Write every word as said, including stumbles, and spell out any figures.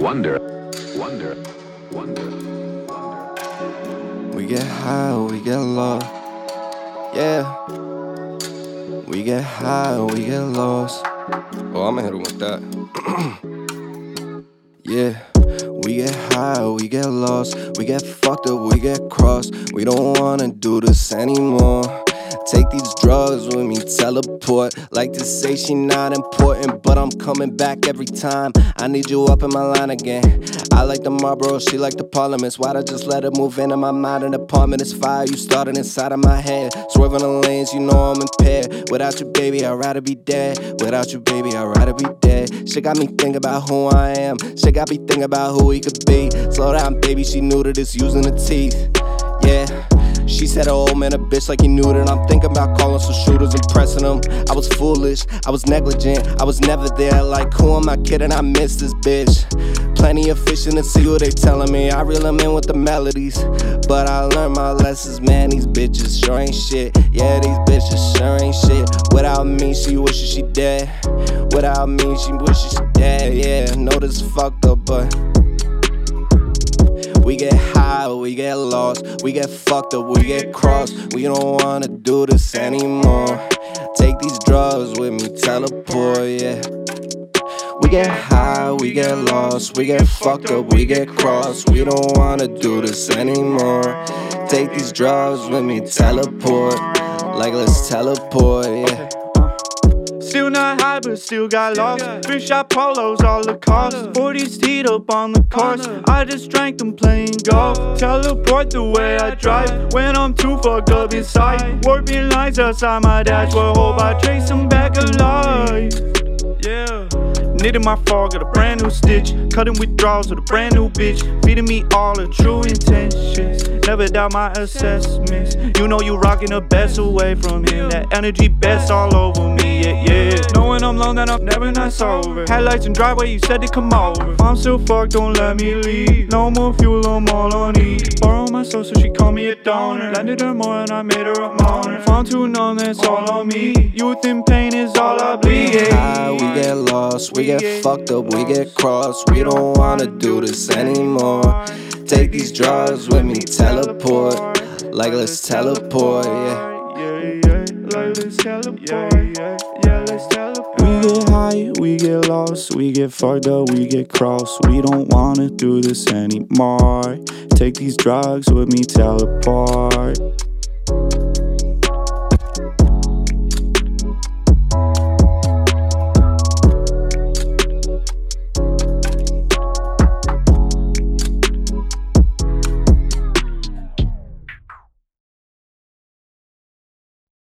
wonder, wonder, wonder, wonder. We get high, we get lost. Yeah. We get high, we get lost. Oh, I'ma hit him with that. Yeah. We get high, we get lost. We get fucked up, we get crossed. We don't wanna do this anymore. Take these drugs with me, teleport. Like to say she not important, but I'm coming back every time. I need you up in my line again. I like the Marlboro, she like the Parliaments. Why'd I just let her move into my mind? An apartment is fire, you started inside of my head. Swerving the lanes, you know I'm impaired. Without you, baby, I'd rather be dead. Without you, baby, I'd rather be dead. Shit got me thinking about who I am. Shit got me thinking about who we could be. Slow down, baby, she knew that it's using the teeth. Yeah. She said, oh, man, a bitch like you knew that. I'm thinking about calling some shooters and pressing them. I was foolish, I was negligent, I was never there. Like, who am I kidding? I miss this bitch. Plenty of fishing to see what they telling me. I reel them in with the melodies, but I learned my lessons, man. These bitches sure ain't shit. Yeah, these bitches sure ain't shit. Without me, she wishes she dead. Without me, she wishes she dead. Yeah, know this fucked up, but we get high, we get lost. We get fucked up, we get crossed. We don't wanna do this anymore. Take these drugs with me, teleport, yeah. We get high, we get lost. We get fucked up, we get crossed. We don't wanna do this anymore. Take these drugs with me, teleport. Like let's teleport, yeah. Still not high, but still got lost. Three shot polos, all the cost. forties teed up on the course. I just drank them playing golf. Teleport the way I drive when I'm too fucked up inside. Warping lines outside my dashboard. Hope I trace them back alive. Yeah. Knitting my fall, got a brand new stitch. Cutting withdrawals with a brand new bitch. Feeding me all the true intentions. Never doubt my assessments. You know you rocking the best away from him. That energy best all over me, yeah, yeah. Knowing I'm alone, that I'm never not sober. Headlights and driveway, you said to come over. I'm still fucked, don't let me leave. No more fuel, I'm all on E. Borrow my soul, so she called me a donor. Landed her more and I made her a moaner. If I'm too numb, that's all on me. Youth and pain is all I bleed. We get high, we get lost. We get fucked up, we get crossed. We don't wanna do this anymore. Take these drugs with me, teleport. Like let's teleport, yeah. Yeah, yeah, like let's teleport. Yeah, yeah, let's teleport. We get high, we get lost. We get fucked up, we get crossed. We don't wanna do this anymore. Take these drugs with me, teleport.